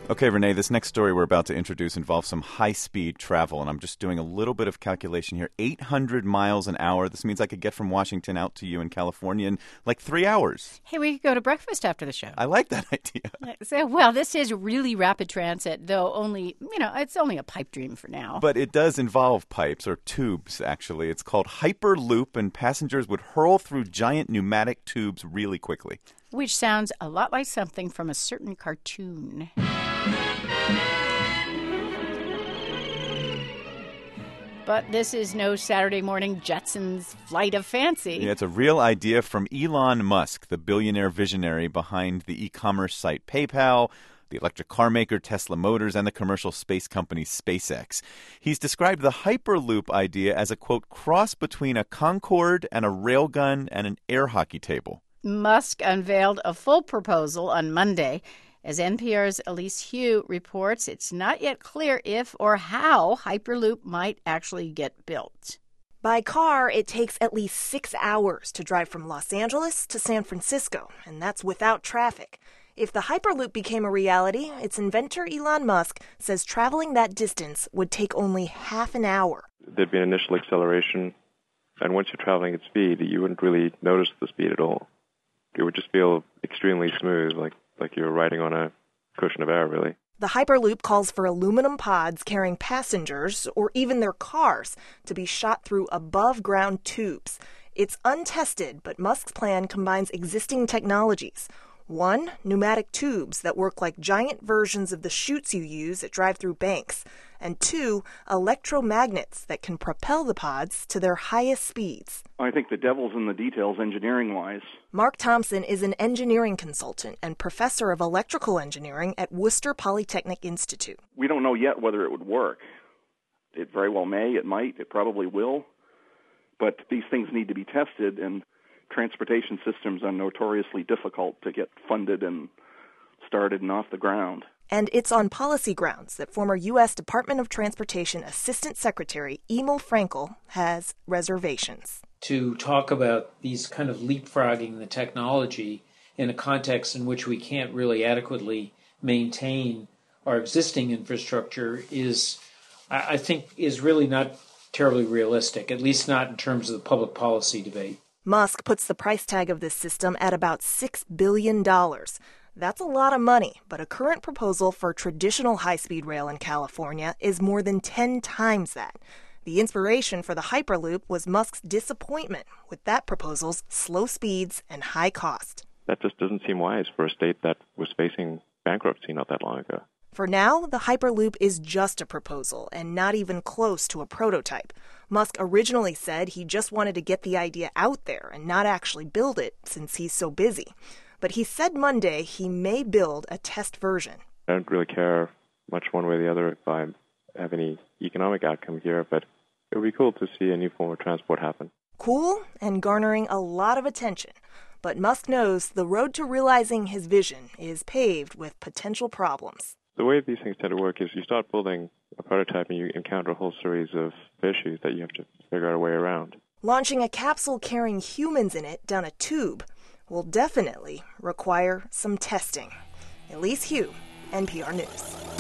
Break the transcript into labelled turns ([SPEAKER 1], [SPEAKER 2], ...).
[SPEAKER 1] Okay, Renee, this next story we're about to introduce involves some high-speed travel, and I'm just doing a little bit of calculation here. 800 miles an hour. This means I could get from Washington out to you in California in like 3 hours.
[SPEAKER 2] Hey, we could go to breakfast after the show.
[SPEAKER 1] I like that idea.
[SPEAKER 2] So, well, this is really rapid transit, though it's only a pipe dream for now.
[SPEAKER 1] But it does involve pipes, or tubes, actually. It's called Hyperloop, and passengers would hurl through giant pneumatic tubes really quickly.
[SPEAKER 2] Which sounds a lot like something from a certain cartoon. But this is no Saturday morning Jetsons flight of fancy.
[SPEAKER 1] Yeah, it's a real idea from Elon Musk, the billionaire visionary behind the e-commerce site PayPal, the electric car maker Tesla Motors, and the commercial space company SpaceX. He's described the Hyperloop idea as a, quote, cross between a Concorde and a railgun and an air hockey table.
[SPEAKER 2] Musk unveiled a full proposal on Monday. As NPR's Elise Hu reports, it's not yet clear if or how Hyperloop might actually get built.
[SPEAKER 3] By car, it takes at least 6 hours to drive from Los Angeles to San Francisco, and that's without traffic. If the Hyperloop became a reality, its inventor Elon Musk says traveling that distance would take only half an hour.
[SPEAKER 4] There'd be an initial acceleration, and once you're traveling at speed, you wouldn't really notice the speed at all. It would just feel extremely smooth, like you were riding on a cushion of air, really.
[SPEAKER 3] The Hyperloop calls for aluminum pods carrying passengers, or even their cars, to be shot through above-ground tubes. It's untested, but Musk's plan combines existing technologies. 1, pneumatic tubes that work like giant versions of the chutes you use at drive-through banks. And 2, electromagnets that can propel the pods to their highest speeds.
[SPEAKER 5] I think the devil's in the details engineering-wise.
[SPEAKER 3] Mark Thompson is an engineering consultant and professor of electrical engineering at Worcester Polytechnic Institute.
[SPEAKER 5] We don't know yet whether it would work. It very well may, it might, it probably will. But these things need to be tested, and transportation systems are notoriously difficult to get funded and started and off the ground.
[SPEAKER 3] And it's on policy grounds that former U.S. Department of Transportation Assistant Secretary Emil Frankel has reservations.
[SPEAKER 6] To talk about these kind of leapfrogging the technology in a context in which we can't really adequately maintain our existing infrastructure I think, is really not terribly realistic, at least not in terms of the public policy debate.
[SPEAKER 3] Musk puts the price tag of this system at about $6 billion. That's a lot of money, but a current proposal for traditional high-speed rail in California is more than 10 times that. The inspiration for the Hyperloop was Musk's disappointment with that proposal's slow speeds and high cost.
[SPEAKER 4] That just doesn't seem wise for a state that was facing bankruptcy not that long ago.
[SPEAKER 3] For now, the Hyperloop is just a proposal and not even close to a prototype. Musk originally said he just wanted to get the idea out there and not actually build it since he's so busy. But he said Monday he may build a test version.
[SPEAKER 4] I don't really care much one way or the other if I have any economic outcome here, but it would be cool to see a new form of transport happen.
[SPEAKER 3] Cool and garnering a lot of attention. But Musk knows the road to realizing his vision is paved with potential problems.
[SPEAKER 4] The way these things tend to work is you start building a prototype and you encounter a whole series of issues that you have to figure out a way around.
[SPEAKER 3] Launching a capsule carrying humans in it down a tube will definitely require some testing. Elise Hu, NPR News.